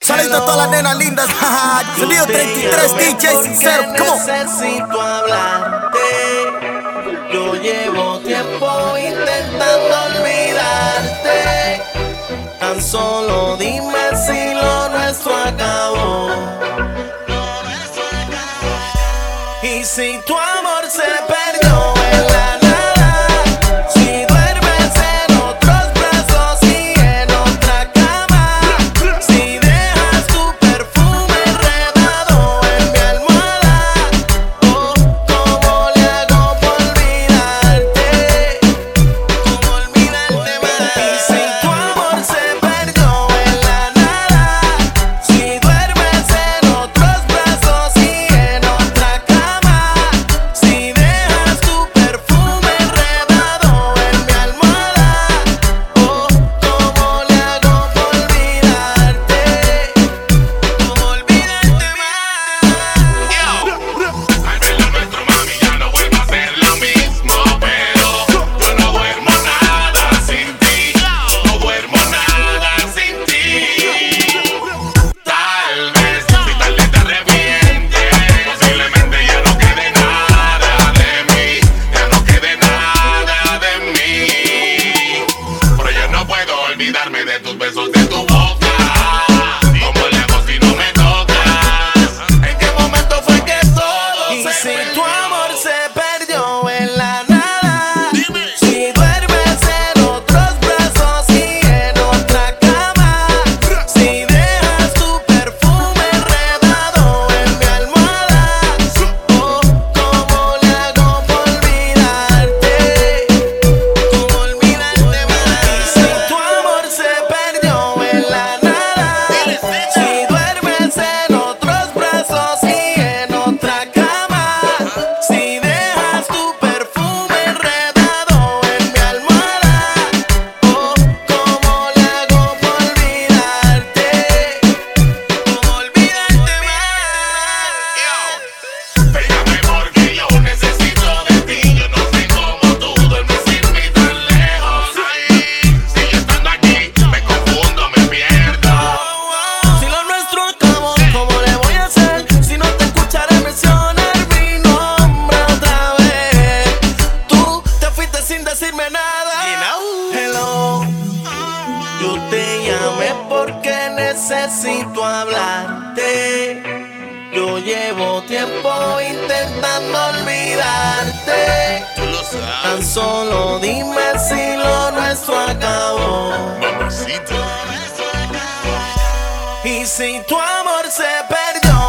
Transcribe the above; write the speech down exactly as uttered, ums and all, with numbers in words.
Saludito a todas las nenas lindas. Sonido treinta y tres D J Sincero. Come on. Necesito hablarte. Yo llevo tiempo intentando olvidarte. Tan solo dime si lo nuestro acabó. Y si tu amor se perdió en la nada, si duermes en otros brazos y en otra cama, si dejas tu perfume enredado en mi almohada, oh, ¿cómo le hago por olvidarte? ¿Cómo olvidarte más? Y si tu amor se perdió en la nada, si duermes en otros brazos y en otra cama, si dejas tu perfume enredado en mi almohada, oh, ¿cómo le hago por olvidarte? ¿Cómo olvidarte más? Al ver lo nuestro, mami, ya no vuelvo a ser lo mismo. Pero yo no duermo nada sin ti. No duermo nada sin ti. Tal vez si tarde te arrepientes, posiblemente ya no quede nada de mí. Ya no quede nada de mí. Pero yo no puedo olvidarme de tus besos, de tu boca. ¿Cómo le hago si no me tocas? ¿En qué momento fue que todo Y se si perdió? tu amor se perdió en la nada, si duermes en otros brazos y en otra cama, si dejas tu perfume enredado en mi almohada, oh, ¿cómo le hago por olvidarte? ¿Cómo olvidarte más? Y si tu amor se perdió en la nada, si duermes en otros brazos y en otra cama, si dejas tu perfume enredado en mi almohada, oh, ¿cómo le hago por olvidarte? ¿Cómo olvidarte más? Pégame porque yo necesito de ti. Yo no sé cómo tú duermes sin mí tan lejos. Si yo estando aquí me confundo, me pierdo. Si lo nuestro acabó, ¿cómo le voy a hacer? Si no te escucharé mencionar mi nombre otra vez. Tú te fuiste sin decirme nada. Hello, yo te llamé porque necesito hablarte. Yo llevo tiempo intentando olvidarte. Tú lo sabes, Tan solo dime si lo nuestro acabó. mamacita. Y si tu amor se perdió